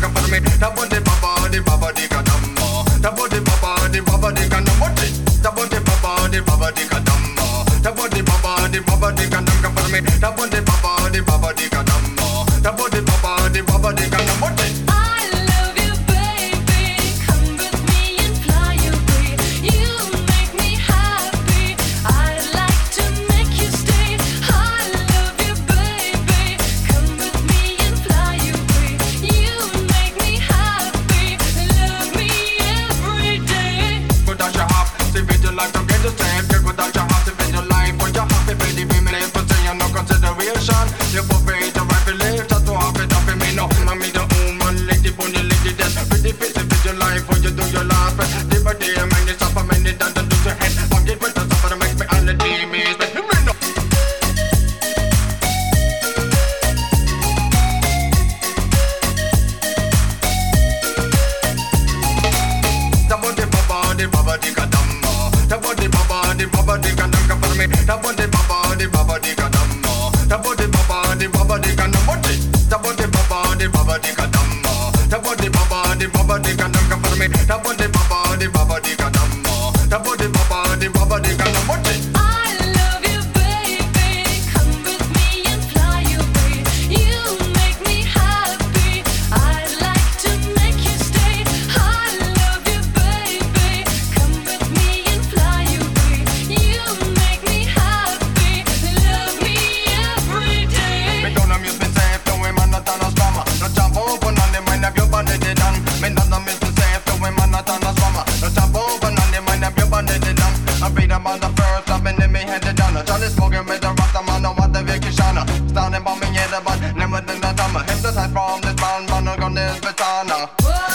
ka par me da bode baba di ka damma da bode baba di ka namote da bode baba di ka damma da bode baba di ka nam ka par me da bode baba di ka damma da bode baba di ka namote. You pay the right to live, just to have it up in me. No, I'm the woman, lady, bunny, lady, that's pretty fit to your life when you do your life. Day by day, man, it's up a minute, and then lose your head. I'm getting better, so make me on the demons, but me no. Da bode baba di ka damma. Da bode baba di ka nam ka par me. Da bode baba di ka damma. Da bode baba di ka namote. Da bode baba di ka damma. Da bode baba di ka nam ka par me. Da bode baba di ka damma. Da bode baba di ka namote. Smoking with the rasta man, no what the vacation. Standing by me in the band, never did the drama. Hypnotized from this band, but no gun this batana.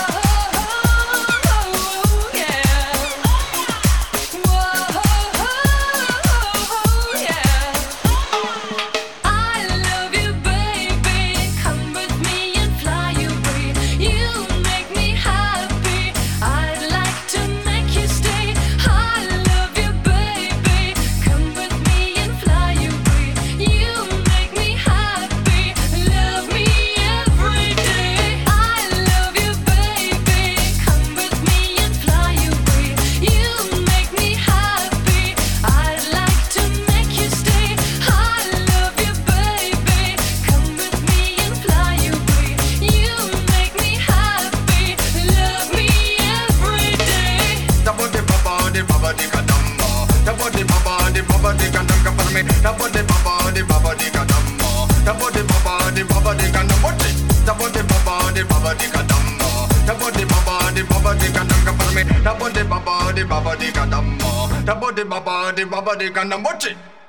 Da bode baba di ka damma. Da bode baba di ka namote. Da bode baba di ka damma. Da bode baba di ka nam ka par me. Da bode baba di ka damma. Da bode baba di ka namote.